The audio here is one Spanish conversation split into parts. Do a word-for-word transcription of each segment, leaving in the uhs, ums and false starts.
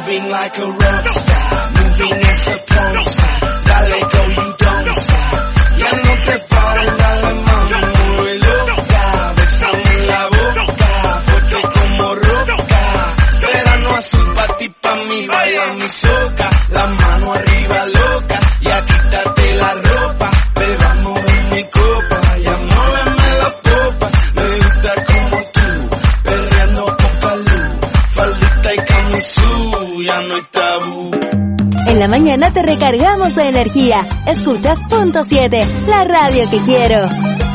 moving like a rockstar, moving as a porn star. Dale go, you don't stop. Ya no te pares, dale mami, mueve loca. Besame en la boca, fuerte como roca. Verano azul pa' ti, pa' mí, baila mi soca. La mano arriba loca, ya quítate la ropa. Bebamos en mi copa, ya muéveme la popa. Me gusta como tú, perreando poca luz. Faldita y camisú, ya no hay tabú. En la mañana te recargamos de energía. Escuchas Punto siete, la radio que quiero.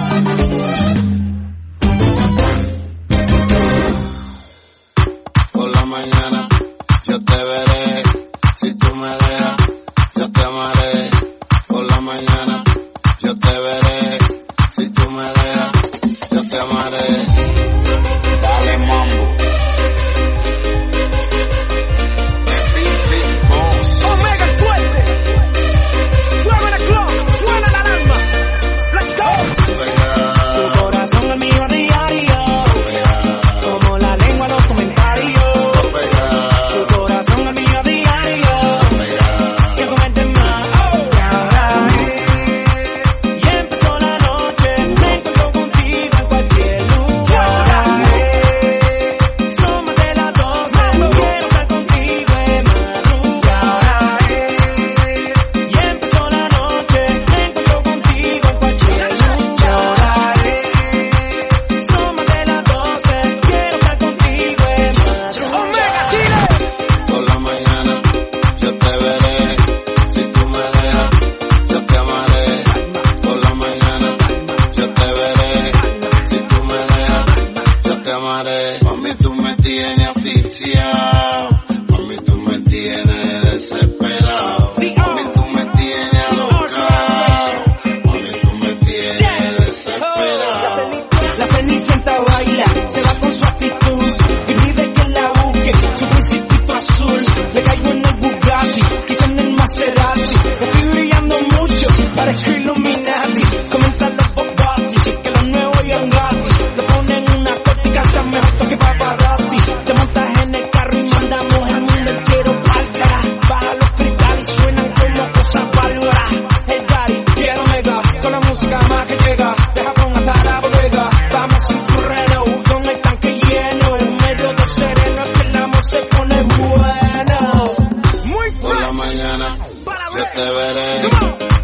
Por la mañana yo te veré, si tú me dejas, yo te amaré. Por la mañana yo te veré, si tú me dejas, yo te amaré. Dale mambo. Omega es fuerte. Suena el clock, suena la alarma. Let's go. Tu corazón es mío a diario, como la lengua los comentarios. Tu corazón es mío a diario, que comentes más. Ahora es, y empezó la noche, me encuentro contigo en cualquier lugar. Son más de las doce, quiero estar contigo en madrugada. Y empezó la noche, me encuentro contigo en cualquier lugar. Son más de las doce, quiero estar contigo en madrugada. Omega, Chile. Por la mañana yo te veré, si tú me dejas, yo te amaré. Por la mañana yo te veré, si tú me dejas, yo te amaré. Mami, tú me tienes asfixiado, mami, tú me tienes desesperado, mami, tú me tienes alocado, mami, tú me tienes desesperado. La Cenicienta baila, se va con su actitud y pide que la busque, su principito azul. Le caigo en el Bugatti, quizá en el Maserati. Estoy brillando mucho, parezco Illuminati. Comentan los Bugatti, que los nuevos Young Gatti. Lo ponen en una corte y casa mejor que paparazzi. Te montas en el carro y mandamos el mundo entero pa'l carajo. Baja los cristales y suenan como cosas bárbaras. El daddy, quiero mega, con la música más que llega. De Japón hasta la bodega, vamos sin su reloj, con el tanque lleno, en medio de sereno, es que el amor se pone bueno. Muy Por la fresh. mañana Para yo ver. te veré, Come on.